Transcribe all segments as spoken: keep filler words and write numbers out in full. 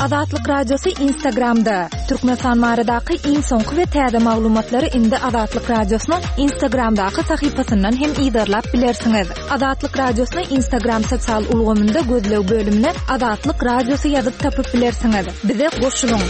Azatlyk radiosu Instagramda. Türkmenistan maradaky iň soňky we täze maglumatlary indi Azatlyk radiosynyň Instagramdaky sahypasyndan hem ýydarlap bilersiňiz. Azatlyk radiosyny Instagram sosial ulgamynda gözlew bölümine Azatlyk radiosu ýazyp tapyp bilersiňiz. Bize goşulyň.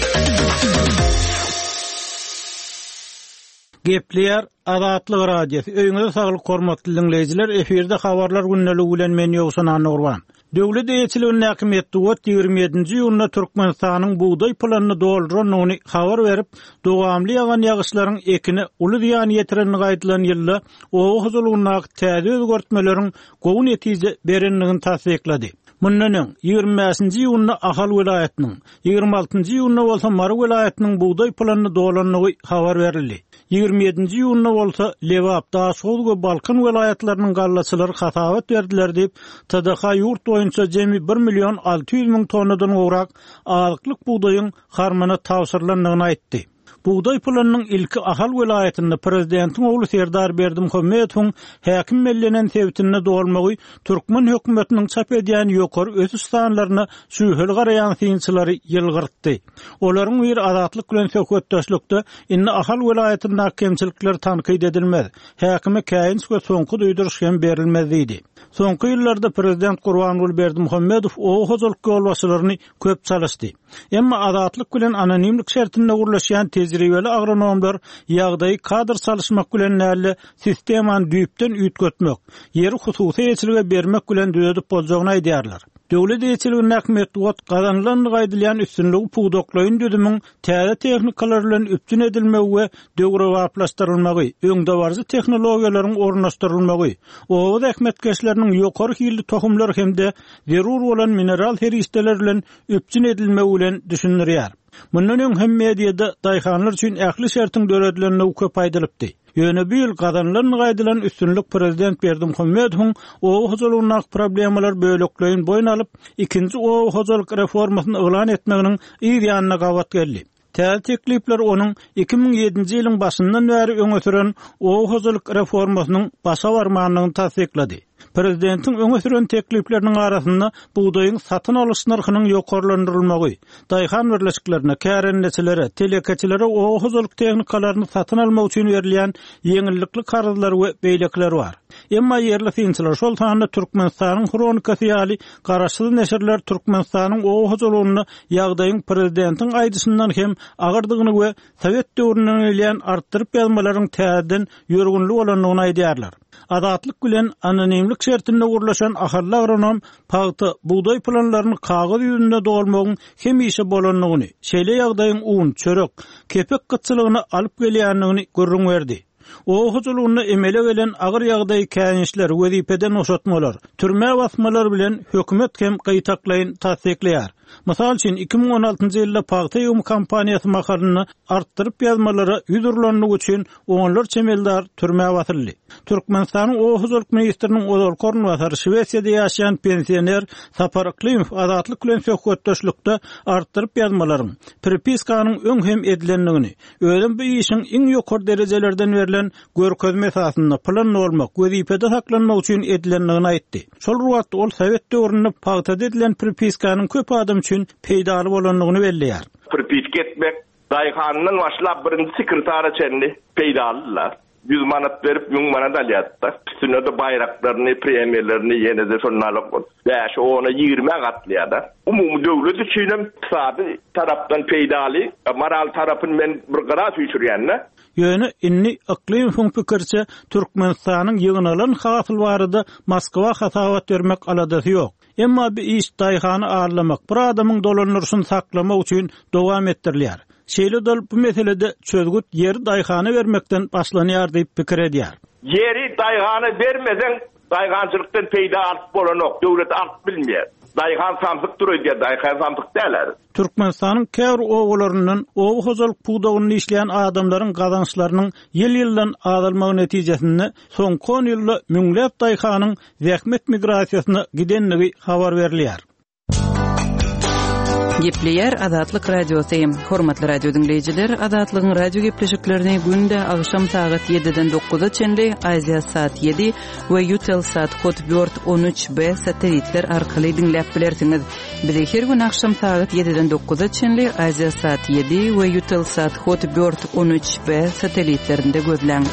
Gepler Azatlyk radiosu. Öýüňizde saglyk hormatly dinleýijiler, eferde habarlar günneligi bilen men ýogsun Anurwan. Döwlet eýetçiliginiň häkimetli wagt ýygrimi ýedinji ýylyna Türkmenistanyň buğday planyny doldurynyny habar berip, dowamly ýagan ýagyşlaryň ekini uly ýan ýetirenini gaýdylan ýylda owa huzurlygyna täze özgertmeleriň gowy netije berenligini tasdiklady. Mundan ýygrimi beşinji ýylyna Ahal welaýatynyň, ýygrimi altynjy ýylyna bolsa Mary welaýatynyň buğday planyny doldurynyny habar berildi. ýygrimi ýedinji ýylyna bolsa Lewap, Daşgow we Balkan welaýatlarynyň gallaçylary hatawat berdiler diýip T D H ýurt boýunça jemi bir million alty ýüz miň tonnadan gowrak azlyk buğdaýyň harmana tawsyrlandygyny aýtdy. Buğday planynyň ilki Ahal welaýatynda prezidentiň ogly Serdar Berdimuhammedowyň häkim mellenen sebitine dolmagy Türkmen hökümetiniň çap edýän ýokary ösüş sanlaryna süýhel garaýan synçylary ýylgyrtdy. Olaryň bir azatlyk bilen söhbetdeşlikde inni Ahal welaýatynda kemçilikler tanqid edilmez. Häkime käýin we soňky duýduruş hem berilmez diýdi. Soňky ýyllarda prezident Gurbanuly Berdimuhammedow o hozurlyk ýolbaşçylaryny köp çalysdy. Emma azatlyk bilen anonimlik şertinde gurlaşýan tejribeli agronomlar ýagdaýy kadr çalışmak bilen näle sistemany düýpden üýtgetmek, ýeri hususy eýetçilige bermek bilen düýedip boljagyny aýdýarlar. Döwlet eýetçiliginiň häkimetli wagt gazanlan gaýdylan üstünligi puwdoklaýyn düdümiň täze tehnikalar bilen üpçün edilmegi we döwrewaplaşdyrylmagy, öňde barjy tehnologiýalaryň ornaşdyrylmagy, owa häkimetkeşleriniň ýokary hilli tohumlar hemde zerur bolan mineral heristeler bilen üpçün edilmegi bilen düşünülýär. Mundan öň hem mediada daýhanlar üçin ähli şertiň döredilenine köp aýdylypdy. Ýöne bir ýyl gazanlan gaýdylan üstünlük prezident Berdimuhammedowyň owa huzurlygyna problemalar bölekleýin boýun alyp, ikinji owa huzurlyk reformasyny elan etmeginiň ýa-ýanyna gawat geldi. Täze teklipler onuň iki ming ýedinji ýylyň başyndan bäri öňe süren owa huzurlyk reformasynyň başa barmagyny tasdiklady. Prezidentiň öňe süren teklipleriniň arasynda buğdaýyň satyn alyş narhynyň ýokarlandyrylmagy, daýhan birleşiklerine, kärenleçilere, telekeçilere owa huzurlyk tehnikalaryny satyn almak üçin berilýän ýeňillikli karzlar we beýlekler bar. Emma ýerli synçylar şol taýda Türkmenistanyň kronikasy ýaly garaşly neşirler Türkmenistanyň owa huzurlygyny ýagdaýyň prezidentiň aýdysyndan hem agyrdygyny we Sowet döwründen gelýän artdyryp ýazmalaryň täzeden ýörgünli bolanyny aýdýarlar. Azatlyk bilen anonimlik şertinde gurlaşan Ahal agronom paýty buğday planlaryny kagaz ýüzünde dolmagyň hem işe bolanyny, şeýle ýagdaýyň un, çörek, kepek gytçylygyny alyp gelýändigini görüň berdi. O huzurlygyny emele gelen agyr ýagdaý käňişler, wezipeden oşatmalar, türme basmalar bilen hökümet hem gaýtaklaýyn tasdikleýär. Mysal üçin iki ming on altynjy ýylda paýta ýum kampaniýasy makaryny artdyryp ýazmalary ýüzürlenmek üçin onlar çemeldar türme batyrly. Türkmenistanyň o huzurlyk ministriniň ozal korunwatary Şwesiýada ýaşaýan pensioner Sapar Klimov azatlyk bilen söhbetdeşlikde artdyryp ýazmalaryň prepiskanyň öň hem edilenligini, özüm bu işiň iň ýokary derejelerden berilen görkezme esasynda plan bolmak, wezipede saklanmak üçin edilenligini aýtdy. Şol wagtda ol Sowet döwründe paýta edilen prepiskanyň köp adam üçin peýdaly bolanlygyny belleýär. Prepisk etmek daýhanyň başlap birinji sekretary çenli peýdalylar. yüz manat berip yüz manat alýatdy. Üstüne de bayraklaryny, premiýerlerini ýene-de şonu alyp, beş ona ýygrimi gatlaýady. Umumy döwlet üçin hem iqtisady tarapdan peýdaly, moral tarapyny men bir garas üçürýänne. Ýöne inni Aklimovň pikirçe Türkmenistanyň ýygynalan hasyl barada Moskwa hatawat bermek aladasy ýok. Emma bir iş daýhany ağırlamak, bir adamyň dolanýaryny saklamak üçin dowam etdirilýär. Şeýle dol bu meselede çözgüt ýeri daýhany bermekden başlanýar diýip pikir edýär. Ýeri daýhany bermeden daýhançylykdan peýda alyp bolanok, döwlet alyp bilmeýär. Daýhan samsyk durýar, daýhan samsyk däler. Türkmenistanyň käwr owlarynyň owa hozurlyk puwdagyny işleýän adamlaryň gazançlarynyň ýyl-ýyldan azalmagy netijesinde soňky on ýylda müňläp daýhanyň zähmet migrasiýasyna gidenligi habar berilýär. Gepleyer Azatlyk Radiosu. Hormatly radio dinleyijiler, Azatlygyň radio gepleşiklerini günde agşam saat yediden dokuza çenli, Aziya saat yedi we Eutelsat kod dört on üç B satelitler arkaly dinläp bilersiňiz. Bizi her gün agşam saat yediden dokuza çenli, Aziya saat yedi we Eutelsat kod dört on üç B satelitlerinde gözleň.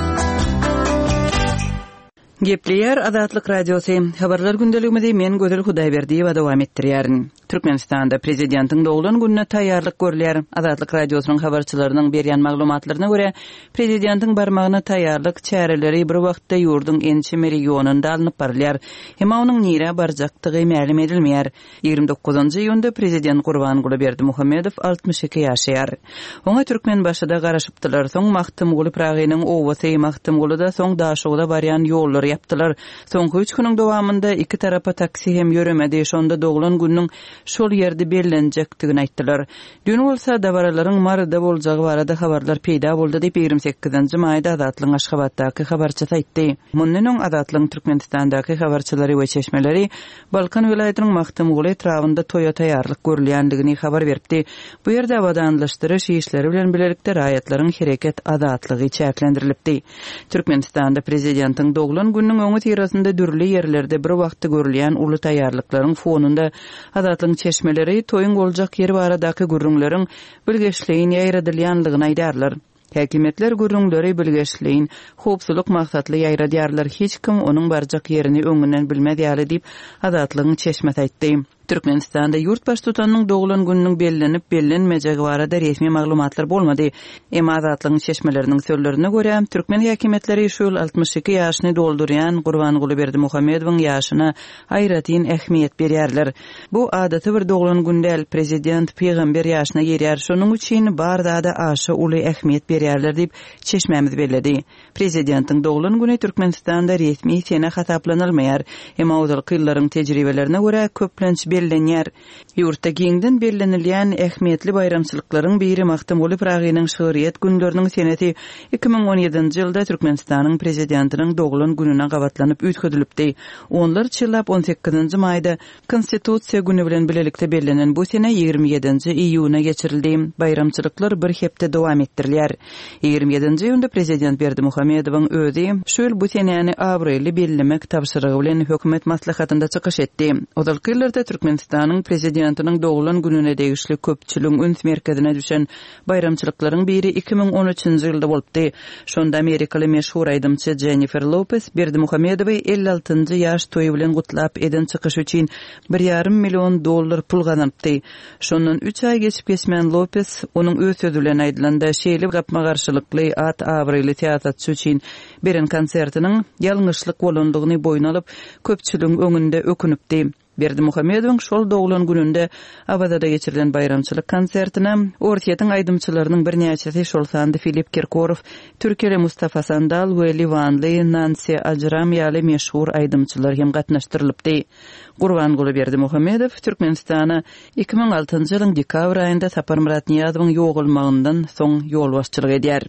Gepleyer Azatlyk Radiosu. Habarlar gündeligimizde men Gözel Hudaýberdiýew dowam etdirýärin. Türkmenistanda prezidentiň dowulan gününe taýýarlyk görülýär. Azatlyk Radiosynyň habarçylarynyň berýän maglumatlaryna görä, prezidentiň barmagyna taýýarlyk çäreleri bir wagtda ýurduň ençe regionunda alınıp barylýar. Hem onuň nire barjakdygy ma'lum edilmeýär. ýygrimi dokuzynjy iýunda prezident Gurbanguly Berdimuhammedow altymyş iki ýaşaýar. Oňa türkmen başyda garaşypdylar. Soň Mahtumguly Pragynyň owasy Mahtumguly da soň daşygda barýan ýollar yapdylar. Soňky üç güniň dowamında iki tarapa taksi hem ýöremedi. Şonda doglan günüň şol ýerde bellenjekdigini aýtdylar. Dün bolsa dabaralaryň marada boljagy barada habarlar peýda boldy diýip ýygrimi sekizinji maýda Azatlyň Aşgabatdaky habarçysy aýtdy. Mundan soň Azatlyň Türkmenistandaky habarçylary we çeşmeleri Balkan welaýatynyň Mahtumguly etrafynda toýa taýýarlyk görülýändigini habar beripdi. Bu ýerde awadanlaşdyryş işleri bilen bilelikde raýatlaryň hereket azatlygy çäklendirilipdi. Türkmenistanda prezidentiň doglan günüň öňü tirasynda dürli ýerlerde bir wagtda görülýän uly taýýarlyklaryň fonunda Azatlyň çeşmeleri toýun boljak ýeri baradaky gürrüňleriň bilgeçliğini ýaýradylýanlygyny aýdarlar. Häkimetler gürrüňleri bilgeçliğin howpsuzlyk maksatly ýaýradýarlar. Hiç kim onuň barjak ýerini öňünden bilmedýär diýip Azatlygyň çeşmesi aýtdy. Türkmenistanda ýurtbaş tutanyň doglan günüň bellenip bellenmejegi barada resmi maglumatlar bolmady. Emma Azatlygyň çeşmeleriniň sözlerine görä, türkmen häkimetleri şol altymyş iki ýaşyny doldurýan Gurbanguly Berdimuhammedowyň ýaşyna aýratyn ähmiýet berýärler. Bu adaty bir doglan gündäl prezident peýgamber ýaşyna ýerýär. Şonuň üçin barda da aşy uly ähmiýet berýärler diýip çeşmemiz belledi. Prezidentiň doglan güni Türkmenistanda resmi sene hataplanylmaýar. Emma ozal kyllaryň tejribelerine görä köplenç bellenýär. Ýurtda giňden bellenilýän ähmiýetli bayramçylyklaryň biri Mahtumguly Pragynyň şöhret günleriniň seneti iki ming on ýedinji ýylda Türkmenistanyň prezidentiniň doglan gününe gabatlanyp üýtgedilipdi. Onlar çylap on sekizinji maýda Konstitusiýa güni bilen bilelikde bellenen bu sene ýygrimi ýedinji iýuna geçirildi. Bayramçylyklar bir hepde dowam etdirilýär. ýygrimi ýedinji iýunda prezident Berdimuhammedowyň özi şol bu senäni awrelli bellemek tapşyrygy bilen hökümet maslahatynda çykyş etdi. Ozal kyllarda Türkmenistanyň prezidentiniň doglan gününe degişli köpçüliň üns merkezine düşen bayramçylyklaryň biri iki ming on üçinji ýylda bolupdy. Şonda Amerikaly meşhur aýdymçy Jennifer Lopez Berdimuhammedowy elli altynjy ýaş toýu bilen gutlap eden çykyş üçin bir ýarym million dollar pul gazanpdy. Şondan üç ay geçip geçmän Lopez onuň öz sözü bilen aýdylanda şeýle gapma garşylykly at awrely teatrçy üçin beren konsertiniň ýalňyşlyk bolandygyny boýuna alyp köpçüliň öňünde ökünipdi. Berdimuhammedowyň şol doglan gününde Abadada geçirilen bayramçylyk konsertine ortiýetiň aýdymçylarynyň bir näçesi şol sandy Filip Kirkorov, Türkiýeli Mustafa Sandal we Livanly Nancy Ajram ýaly meşhur aýdymçylar hem gatnaşdyrylypdy. Gurbanguly Berdimuhammedow Türkmenistana iki ming altynjy ýylyň dekabr aýynda Sapar Murat Niýazowyň ýogulmagyndan soň ýolbaşçylyk edýär.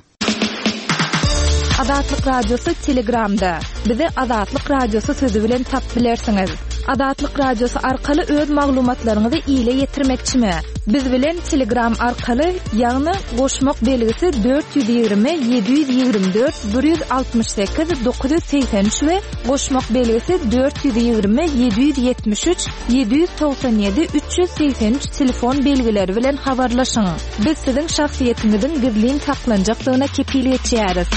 Azatlyk Radiosu Telegramda. Bizi Azatlyk Radiosu sözü bilen tap bilersiňiz. Azatlyk Radiosu arkaly öz maglumatlaryňyzy ýyla ýetirmekçimi? Biz bilen Telegram arkaly ýagny goşmak belgisi dört yüz ýygrimi yedi yüz ýygrimi dört bir yüz altymyş sekiz dokuz yüz seksen üç we goşmak belgisi dört yüz ýygrimi yedi yüz ýetmiş üç yedi yüz toksan ýedi üç yüz seksen üç telefon belgileri bilen habarlaşyň. Biz siziň şahsiýetiniziň gizlin saklanjakdygyna kepil etýäris.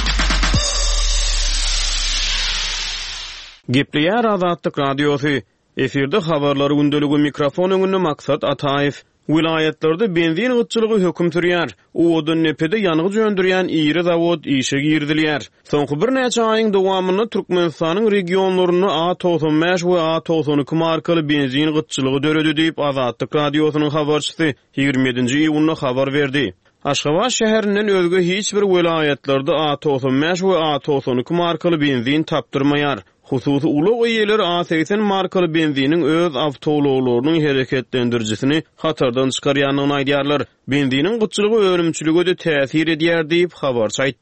Gepleyer Azatlyk Radiosu. Efirde habarlary gündeligi mikrofon öňünde Maksat Ataýew. Wilayatlerde benzin gytçylygy hökm sürýär. Owdan nepede ýanygy jöndürýän iri zawod işe girdilýär. Soňky bir näçe aýyň dowamyny Türkmenistanyň regionlaryny A doksan beş we A doksan iki markaly benzin gytçylygy döredi diýip Azatlyk Radiosynyň habarçysy ýygrimi ýedinji iýunda habar berdi. Aşgabat şäherinden özge hiç bir wilayatlerde A doksan beş we A doksan iki markaly benzin tapdyrmaýar. Hususy uly ýerler A seksen markaly benziniň öz awtologlarynyň hereketlendirjisini hatardan çykarýanyny aýdýarlar. Benziniň gytçylygy ölümçülüge de täsir edýär diýip habarçy aýtdy.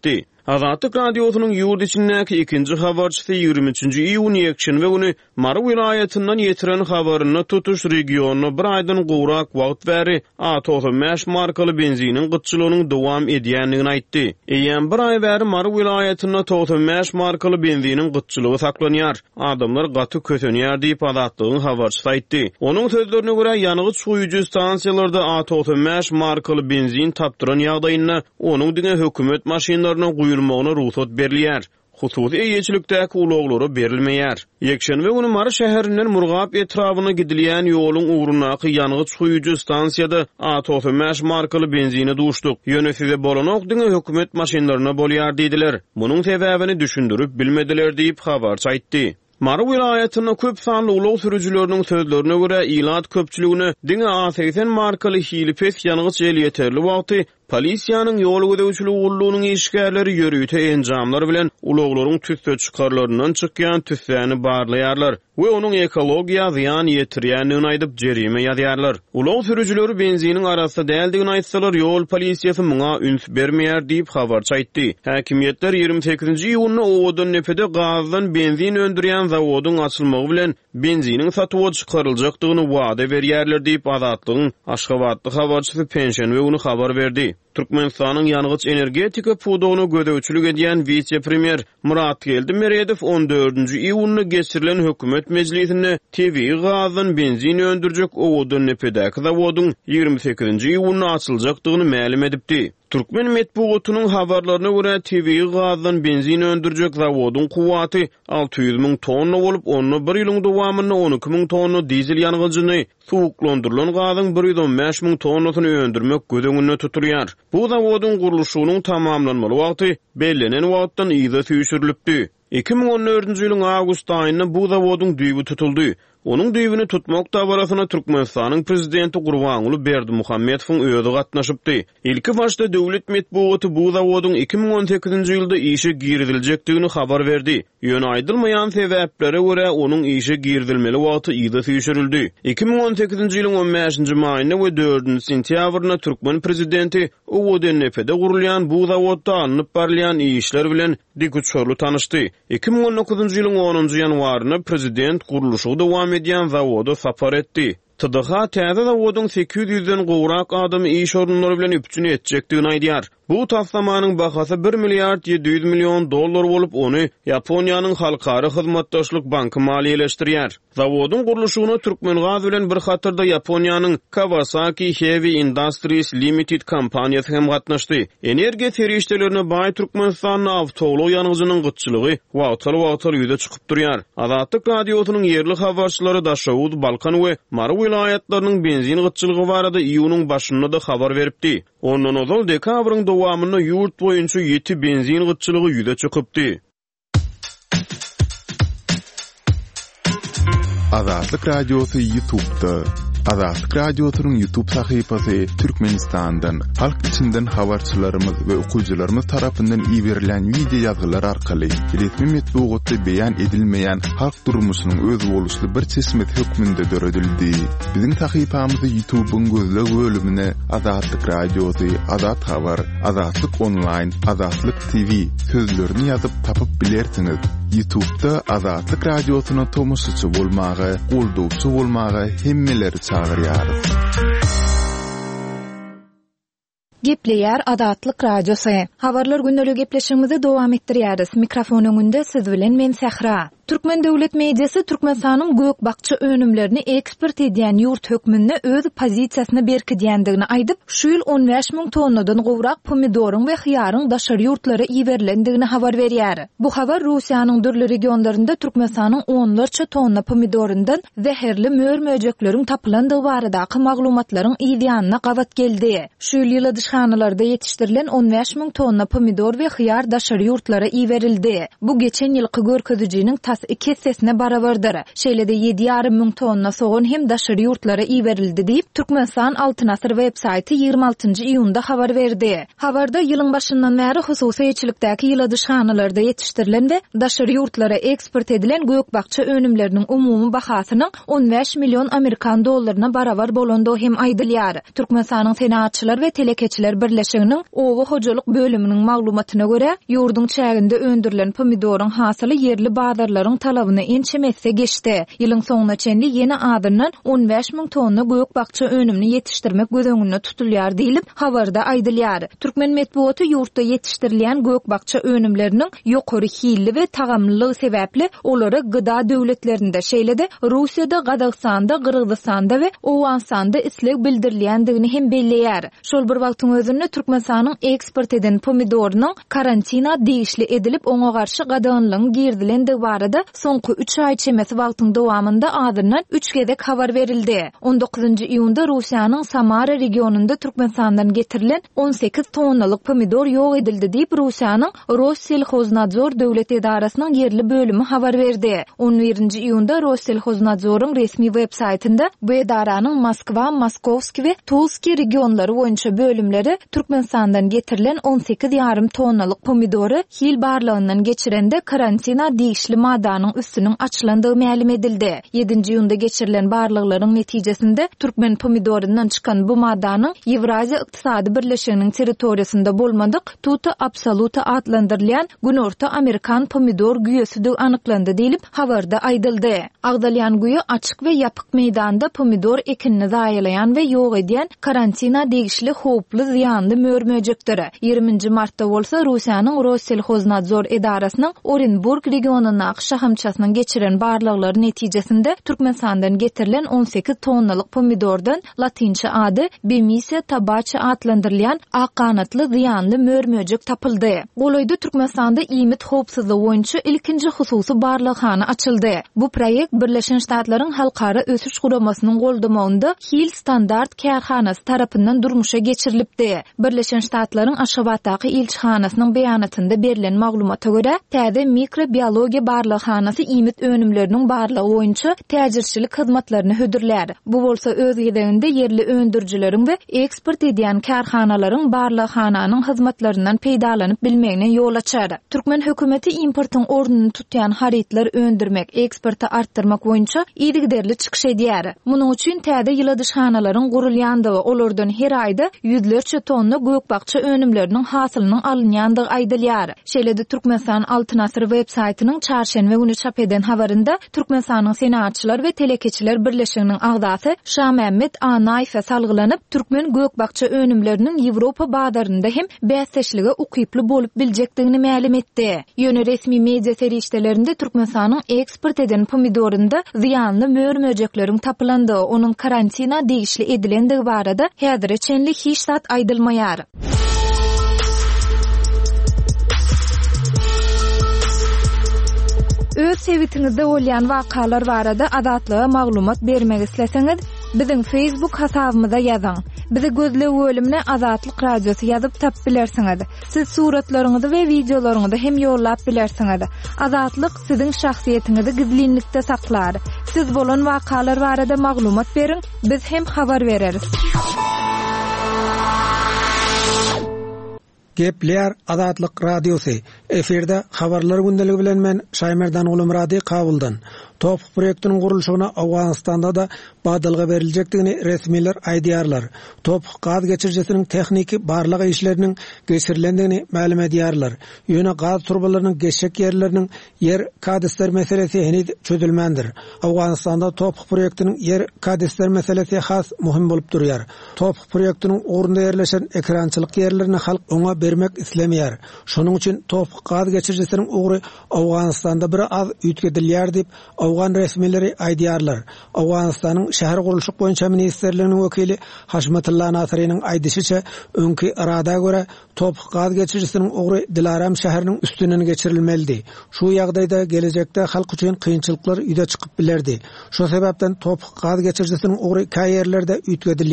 Azatlyk radiosynyň ýurt içindäki ikinji habarçysy ýygrimi üçinji iýun ýekşenbe güni Mary vilayatyndan ýetiren habaryny tutuş regionuna bir aýdan gowrak wagt bäri A doksan beş markaly benzinin gytçylygynyň dowam edýändigini aýtdy. Eýen bir aý bäri Mary vilayatynda doksan beş markaly benzinin gytçylygy saklanýar. Adamlar gaty kötenýär diýip azatlygyň habarçysy aýtdy. Onuň sözlerine görä ýanygy suýuju stansiýalarda A doksan beş markaly benzin tapdyran ýagdaýynda onuň diňe hökümet maşynlaryna guýulmagyna ruhsat berilýär. Hususy eýeçilikdäki uloglary berilmeýär. Ýekşenbe güni Mary şäherinden Murgap etrawyna gidilýän ýoluň ugrundaky ýanygy suýuju stansiýada A doksan beş markaly benzine duşdyk. Ýönetide bolanok diňe hökümet maşynlaryna bolýar diýdiler. Munyň sebäbini düşündirip bilmediler diýip habarçy aýtdy. Mary vilayatyna köp sanly ulug sürüjüleriniň sözlerine görä ilat köpçüligine diňe A seksen markaly hilipes ýanygy jel ýeterli wagty polisiýanyň ýol gödäwçiligi ullugynyň işgärleri ýörüýte enjamlar bilen uluglaryň tüsde çykarlaryndan çykýan tüsläni barlaýarlar we onuň ekologiýa ziýan ýetirýändigini aýdyp jerime ýazýarlar. Ulug sürüjüleri benziniň arasynda däldigini aýtsalar ýol polisiýasy muňa üns bermeýär diýip habarçy aýtdy. Häkimetler ýygrimi sekizinji iýuny owdan nepede gazdan benzin öndürýän zawodyň açylmagy bilen benziniň satywa çykaryljakdygyny wada berýärler diýip azatlygyň Aşgabatly habarçysy Penşenbe güni habar berdi. Türkmenistanyň ýanygyç energetika pudogyny gödäwçilik edýän vice-premier Murat Geldimereýew on dördünji iýuny geçirilen hökümet mejlisinde T V gazdan benzin öndürjek owdan nepedäki zawodyň ýygrimi sekizinji iýuny açyljakdygyny ma'lum edipdi. Türkmen metbuatynyň habarlaryna görä T V gazdan benzin öndürjek zawodyň kuwaty alty ýüz miň tonna bolup, onu bir ýylyň dowamynda on iki miň tonna dizel ýanygyjyny suwuklandyrylan gazyň bir ýüz on beş miň tonnasyny öndürmek gödäňinde tuturýar. Bu zawodyň gurulşynyň tamamlanmaly wagty bellenen wagtdan ýyza süýşürilipdi. iki miň on dördünji ýylyň awgust aýynda bu zawodyň düýbi tutuldy. Onun düýbini tutmak tabarasyna Türkmenistanyň prezidenti Gurbanuly Berdimuhammedowyň öýüdi gatnaşypdy. Ilki başda döwlet metbuaty bu zawodyň iki miň on sekizinji ýylda işe girdiriljekdigini habar berdi. Ýöne aýdylmaýan sebäplere görä onuň işe girdilmeli wagty ýyda süýşürildi. iki miň on sekizinji ýylyň on beşinji maýynda we dördünji sentýabrynda Türkmen prezidenti Owodennepede gurulýan bu zawodda alınıp barlayan işler bilen dikutçorlu tanışdy. iki miň on dokuzunji ýylyň onunji ýanwaryna prezident guruluşy dowam edýän zawoda sapar etdi. T D H täze zawodyň sekiz ýüzden gowrak adamy iş orunlary bilen üpçün etjekdigini aýdýar. Bu taslamanyň bahasy bir milliard ýedi ýüz million dollar bolup, ony Ýaponiýanyň halkara hyzmatdaşlyk banky maliýeleşdirýär. Zawodyň guruluşyna Türkmengaz bilen bir hatyrda Ýaponiýanyň Kawasaki Heavy Industries Limited kompaniýasy hem gatnaşdy. Energiýa serişdelerine baý Türkmenistanyň awtowluk ýanygynyň gytçylygy wagtly-wagtly ýüze çykyp durýar. Azatlyk radiosynyň ýerli habarçylary Daşawud, Balkan we Mary vilayatlarynyň benzin gytçylygy barada iýunyň başynda da habar beripdi. Ondan ozal dekabryň dowamyna ýurt boýunça ýeti benzin gytçylygy ýüze çykypdy. Azatlyk radiosy YouTube'da. Azatlyk radiosynyň YouTube sahypasy Türkmenistandan, halk içinden habarçylarymyz we okujylarymyz tarapyndan iýerilen video ýazgylar arkaly resmi metbuatda beýan edilmeýän halk durmuşynyň öz boluşly bir çeşmet hökmünde döredildi. Biziň sahypamyzy YouTube'un gözle bölümine Azatlyk radiosy, Azat habar, Azatlyk online, Azatlyk T V sözlerini ýazyp tapyp bilersiňiz. YouTube'da Azatlyk radiosyna tomusçy bolmagy, goldowçy bolmagy hemmeleri çağırýar. Gepleýär Azatlyk radiosu. Habarlar gündelik gepleşigimizi dowam etdirýäris. Mikrofon öňünde siz bilen men Sahra. Türkmen döwlet mediýasy Türkmenistanyň göýük bakça önümlerini eksport edýän ýurt hökmünde öz pozisiýasyny berkidýändigini aýdyp, şu ýyl on beş miň tonnadan gowrak pomidoryň we hyýaryň daşary ýurtlara iýerilendigini habar berýär. Bu habar Russiýanyň dürli regionlarynda Türkmenistanyň onlarça tonna pomidorundan zäherli möýür-möýjekleriň tapylandygy baradaky maglumatlaryň ýygyanyna gawat geldi. Şu ýyl ýyla dyşhanalarda ýetişdirilen on beş miň tonna pomidor we hyýar daşary ýurtlara iýerildi. Bu geçen ýylky görkezijiniň ýaşy iki hissesine barabardyr. Şeýle-de ýedi ýarym ming tonna soğun hem daşary ýurtlara iýberildi diýip Türkmenistan Altynasır web-saýty ýygrima altynjy iýunda habar berdi. Habarda ýylyň başyndan bäri hususy eýçilikdäki ýyladyşhanalarda ýetişdirilen we daşary ýurtlara eksport edilen gökbakça önümlerinin umumy bahasynyň on beş million Amerikan dollaryna barabar bolandy hem aýdylýar. Türkmenistanyň Senatçylar we Telekeçiler Birleşiginiň Owa hojalyk bölüminiň maglumatyna görä, ýurdun çäginde öndürilen pomidoryň hasyly yerli bazarlaryň talabyna ençemese geçdi. Ýylyň soňuna çenli ýene adyndan on beş ming tonna gökbakça önümini ýetişdirmek gözüňünde tutulýar diýilip habarda aýdylýar. Türkmen medeniýeti ýurtda ýetişdirilen gökbakça önümleriniň ýokary hilli we tagamlylygy sebäpli olary gyda döwletlerinde şeýle-de Russiýada, Gazagstanda, Gyrgyzstanda we Owganstanda isleg bildirilýändigini hem belleýär. Şol bir wagtyň özünde Türkmenistanyň eksport eden pomidorynyň karantina diýişli edilip oňa garşy gadanylygyň girdilendigi barada soňky üç aý çemesi wagtyň dowamında adyndan üç gezek habar berildi. on dokuzunjy iýunda Russiýanyň Samara regionunda Türkmenistandan getirilen on sekiz tonnalyk pomidor ýok edildi diýip Russiýanyň Rossельхознадзор döwlet edarasynyň yerli bölümi habar berdi. on birinji iýunda Rossельхознадзоryň resmi web-saýtynda bu edaranyň Moskwa, Moskovski we Tulski regionlary boýunça bölümleri Türkmenistandan getirilen on sekiz ýarym tonnalyk pomidory hil barlygyndan geçirende karantina diýişli madanyň üstüniň açylandygy ma'lum edildi. yedinji iýunda geçirilen barlyklaryň netijesinde Türkmen pomidorundan çykan bu madanyň Ewraziýa Ykdysady Birleşiginiň territoriýasynda bolmadyk tuta absoluta adlandyrylýan Günorta Amerikan pomidor güýesidi anyklandy diýilip habarda aýdyldy. Agdalýan güýe açyk we ýapyk meýdanda pomidor ekinini zaýalayan we ýok edýän karantina diýişli howply ziýanly mörmejekdir. ýigriminji martda bolsa Russiýanyň Rossельхознадзор edarasynyň Orenburg regionunyň şahamçasynyň geçiren barlyklary netijesinde Türkmenistandan getirilen on sekiz tonnalyk pomidordan latinçe ady Bemisia tabaca adlandyrylýan aqanatly ziýanly mörmejek tapyldy. Golaýda Türkmenistanda iýmit howpsuzlygy boýunça ilkinji hususy barlykhana açyldy. Bu proýekt Birleşen Ştatlaryň halkara ösüş guramasynyň goldamagynda Hil Standart kärhanasy tarapyndan durmuşa geçirilipdi. Birleşen Ştatlaryň Aşgabatdaky ilçihanasynyň beýanatynda berilen maglumata görä, täze mikrobiologiýa barlykhanasy iýmit önümleriniň barlygy boýunça täjirçilik hyzmatlaryny hödürlär. Bu bolsa öz ýerinde yerli öndürjileriň we eksport edýän kärhanalaryň barlykhananyň hyzmatlaryndan peýdalanyp bilmegine ýol açar. Türkmen hökümeti importyň ornuny tutýan haritler öndürmek, eksporty artdyrmak boýunça ýygyderli çykyş edýär. Munyň üçin täze ýyladyşhanalaryň gurulýandygy, olardan her aýda ýüzlerçe tonna gökbakça önümleriniň hasylynyň alınýandygy aýdylýar. Şeýle-de Türkmenistan Altynasır web-saýtynyň çarşenbe güni çap eden habarynda Türkmenistanyň Senatçylar we Telekeçiler Birleşiginiň agdasy Şahmehmet Anaýew salgylanyp Türkmen gökbakça önümleriniň Ýewropa bazarynda hem bäsleşlige ukyply bolup biljekdigini ma'lum etdi. Ýöne resmi media serişdelerinde Türkmenistanyň eksport eden pomidorunda ziýanly mörmejeklerin tapylandygy, onuň karantina diýişli edilendigi barada häzir çenli hiç zat aýdylmaýar. Öz sewitinizde bolýan wakalar barada adatlyga maglumat bermek isleseňiz, biziň Facebook hasabymyza ýazyň. Bizi gözle bölümine Azatlyk Radiosu ýazyp tap bilersiňiz. Siz suratlaryňyzy we videolaryňyzy hem ýollap bilersiňiz. Azatlyk siziň şahsiýetiniňizi gizlinlikde saklar. Siz bolan wakalar barada maglumat beriň, biz hem habar bereriz. Gepler Azatlyk Radiosu. Eferde habarlar gündeligi bilen men Şaýmerdan Ulumrady kabuldan. Top proýektiniň gurulşygyna Awganistanda da badalga berilejekdigini resmiler aýdýarlar. Top gaz geçirjesiniň techniki barlyk işleriniň geçirilendigini ma'lum edýärler. Ýöne gaz turbalarynyň geçek ýerleriniň yer kadistler meselesi henüz çözülmendir. Awganistanda top proýektiniň yer kadistler meselesi has muhim bolup durýar. Top proýektiniň orunda ýerleşen ekrançylyk ýerlerini halk oňa bermek islemýär. Şonuň üçin top gaz geçirjesiniň ugry Awganistanda bir az üýtgedilýär diýip Awgan resmileri aýdýarlar. Awganistanyň şäher gurulşyk boýunça ministerliginiň wekili Haşmatullah Nasarynyň aýdysynça, öňki arada görä top gaz geçirjesiniň ugry Dilaram şäheriniň üstünden geçirilmeli. Şu ýagdaýda gelecekde halk üçin kynçylyklar ýüze çykyp bilerdi. Şo sebäpden top gaz geçirjesiniň ugry kaýerlerde üýtgedilýär.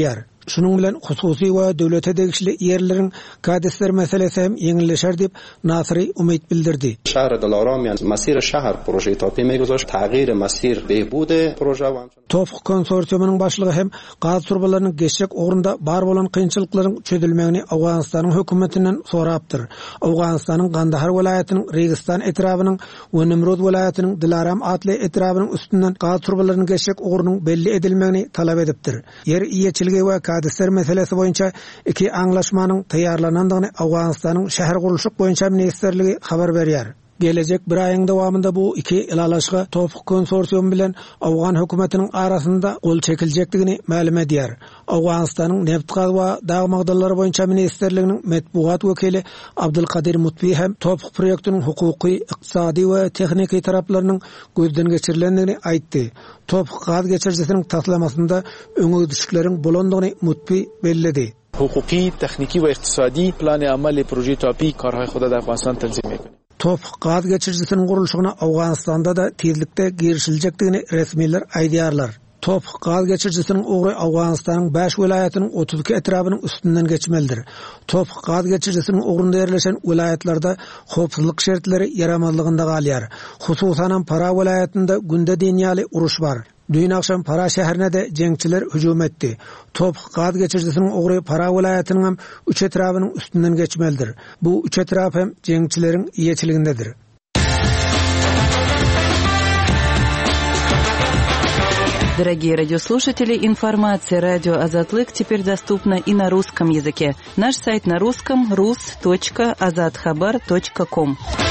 Şunun bilen hususi we döwlete degişli yerlerin kadesler meselesi hem ýeňilleşer dip Nasri umyt bildirdi. شهر دلارام یعنی مسیر شهر پروژه تاپی میگذاشت تغییر مسیر بهبود پروژه و Topuk konsorsiumunyň başlygy hem gaz turbalarynyň geçjek orunda bar bolan kynçylyklaryň çözülmegini Awganystanyň hökümetinden sorapdyr. Awganystanyň Gandahar welaýatynyň Registan etrabynyň we Nimrod welaýatynyň Dilaram atly etrabynyň üstünden gaz turbalarynyň geçjek orunyň belli edilmegini talap edipdir. Yer iýeçiligi we kadesler meselesi boýunça iki anlaşmanyň taýýarlanandygyny Awganystanyň şäher gurulşyk boýunça ministerligi habar berýär. Gelecek bir ayın dowamında bu iki ilalaşga Topuk konsorsium bilen Awgan hökümetiniň arasynda gol çekiljekdigini ma'lum edýär. Awganystanyň neft gaz we dağ magdallary boýunça ministerliginiň metbuat wekili Abdulkadir Mutbi hem Topuk proýektiniň hukuky, iqtisadi we techniki taraplarynyň gözden geçirilendigini aýtdy. Topuk gaz geçirjisiniň taslamasynda öňe düşükleriň bolandygyny Mutbi bellidi. حقوقی، تکنیکی و اقتصادی پلان عمل پروژه تاپی کارهای خود در افغانستان تنظیم میکنه. Topuk gaz geçirjisiniň gurulşygyna Awganystanda da tezlikde girişiljekdigini resmiler aýdýarlar. Topuk gaz geçirjisiniň ogry Awganystanyň beş welaýatynyň otuz iki etrabynyň üstünden geçmelidir. Topuk gaz geçirjisiniň ogrunda ýerleşen welaýatlarda howpsuzlyk şertleri yaramazlygynda galýar. Hususan Para welaýatynda günde dünýäli uruş bar. Dün akşam Para şäherine de jeňçiler hüjum etdi. Topuk gaz geçirjisiniň ogry Para welaýatynyň hem üç etrabynyň üstünden geçmelidir. Bu üç etrap hem jeňçileriň iýeçiligindedir. Дорогие радиослушатели, информация «Радио Азатлык» теперь доступна и на русском языке. Наш сайт на русском — рус точка азатхабар точка ком.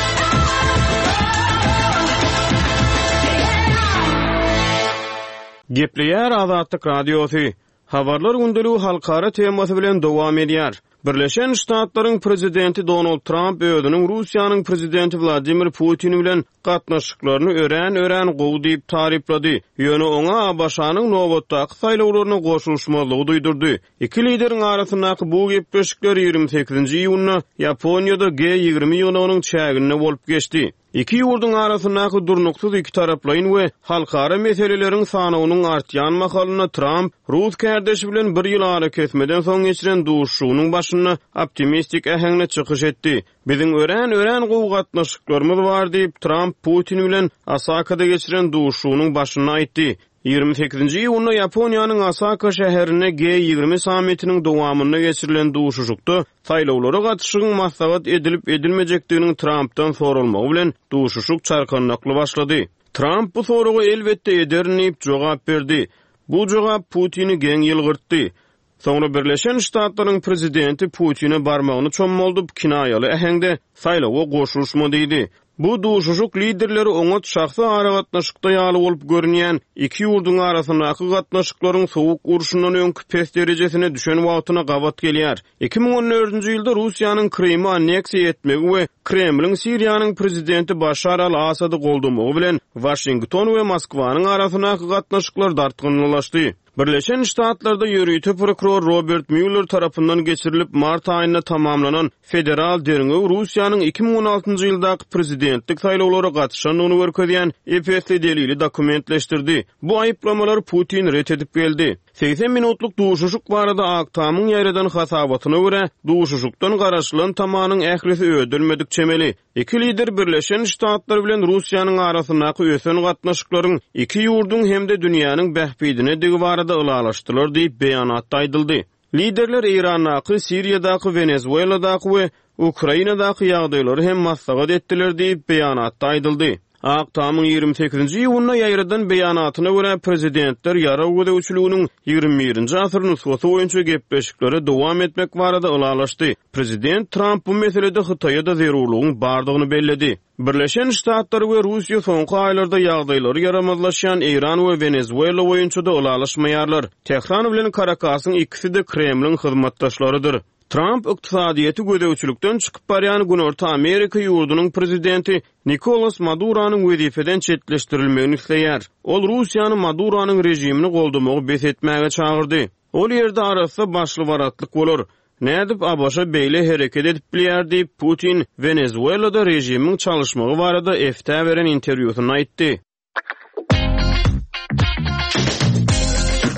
Gepleýär Azatlyk Radiosy. Habarlar gündeliği halkara temasy bilen dowam edýär. Birleşen Ştatlaryň prezidenti Donald Trump özüniň Russiýanyň prezidenti Vladimir Putin bilen gatnaşyklaryny ören-ören gowy diýip taryplady. Ýöne oňa Abaşanyň nowatdaky saýlawlaryna goşulmalygy duýdurdy. Iki lideriň arasyndaky bu gepleşikler ýygrimi sekizinji iýuny Ýaponiýada G ýygrimi ýygynyň çägine bolup geçdi. İki ýurduň arasyndaky durnuksyz iki taraplaryň we halkara meseleleriň sanawynyň artýan makalyna Trump Rus kärdeşi bilen bir ýyl ara kesmeden soň geçiren duşuşynyň başyna optimistik äheňle çykyş etdi. Biziň ören-ören gowy gatnaşyklarymyz bar diýip Trump Putin bilen Osakada geçiren duşuşynyň başyna aýtdy. ýygrimi sekizinji iýunda Ýaponiýanyň Osaka şäherine G ýygrimi sammitiniň dowamyna geçirilen duşuşykda saýlawlara gatyşygyň maslahat edilip edilmejekdiginiň Trumpdan sorulmagy bilen duşuşyk çarkanlykly başlady. Trump bu soragy elbetde ederni jogap berdi. Bu jogap Putini geň ýylgyrtdy. Soňra Birleşen Ştatlaryň prezidenti Putine barmagyny çommaldyp kinaýaly äheňde saýlawa goşulşma diýdi. Bu duşuşuk liderleri oňa şahsy ara gatnaşykda ýaly bolup görünýän iki ýurduň arasyndaky gatnaşyklaryň sowuk uruşundan öňkü pes derejesine düşen wagtyna gabat gelýär. iki ming on dördünji ýylda Russiýanyň Krymy anneksiýa etmegi we Kremliň Siriýanyň prezidenti Bashar al-Asady goldamagy bilen Washington we Moskwanyň arasyndaky gatnaşyklar dartgynlaşdy. Birleşen Ştatlarda ýörüýte prokuror Robert Mueller tarapyndan geçirilip mart aýynda tamamlanan federal deriňe Russiýanyň iki ming on altyncı ýyldaky prezidentlik saýlawlara gatnaşanyny görkezýän E P S delili dokumentleşdirdi. Bu aýyplamalar Putin ret edip geldi. seksen minutluk duşuşuk barada Aktamyň ýaradan hasabatyna görä duşuşukdan garaşylan tamanyň ählisi ödülmedik çemeli. Iki lider Birleşen Ştatlar bilen Russiýanyň arasyndaky ösen gatnaşyklaryň iki ýurduň hemde dünýäniň bähbidine digi barada ılalaşdylar diýip beýanatda aýdyldy. Liderler Irandaky, Siriýadaky, Venezueladaky we Ukrainadaky ýagdaýlary hem maslahat etdiler diýip beýanatda aýdyldy. Aktamyň ýygrimi sekizinji iýunna ýaýradan beýanatyna görä prezidentler ýara gödäwçiliginiň ýygrimi birinji asyryň sowasy boýunça gepleşikleri dowam etmek barada ılalaşdy. Prezident Trump bu meselede Hytaýa da zerurlugyň bardygyny belledi. Birleşen Ştatlar we Russiýa soňky aýlarda ýagdaýlary yaramazlaşýan Iran we Venezuela boýunça da ılalaşmaýarlar. Tehran bilen Karakasyň ikisi de Kremliň hyzmatdaşlarydyr. Trump iqtisadiýeti gödäwçilikden çykyp barýan Günorta Amerika ýurdunyň prezidenti Nicolas Maduronyň wezifeden çetleşdirilmegini isleýär. Ol Russiýany Maduronyň rejimini goldamagy bes etmäge çagyrdy. Ol ýerde arasy başly baratlyk bolar. Nädip Abaşa beýle hereket edip bilýär diýip Putin Venezuelada rejimiň çalışmagy barada eftä beren interwýusyny aýtdy.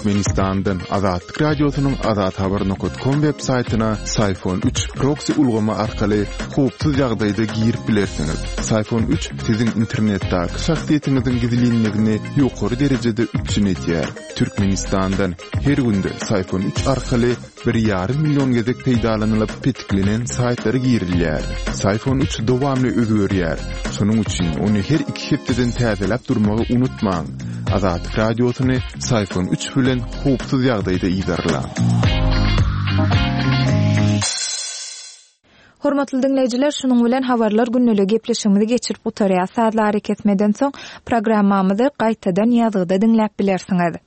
Türkmenistan'dan Azatlyk Radiosynyň azat habar nokta com web saytyna Sayfon üç proxy ulgama arkaly howpsuz ýagdaýda girip bilersiňiz. Sayfon üç siziň internetdäki şahsiýetiňiziň gizliligini ýokary derejede üçin etýär. Türkmenistan'dan her günde Sayfon üç arkaly bir ýarym million gezek peýdalanylyp petiklenen saytlary girilýär. Sayfon üç dowamly özgörýär. Şonuň üçin ony her iki hepdeden täzelep durmagy unutmaň. Azatlyk Radiosyny Sayfon üç bilen howpsuz ýagdaýda ýygyrylan. Hormatly dinleyijiler, şunuň bilen habarlar günneligi gepleşigimizi geçirip utarýar. Saatlar kesmeden soň programmamyzy gaýtadan ýazgyda dinläp bilersiňiz.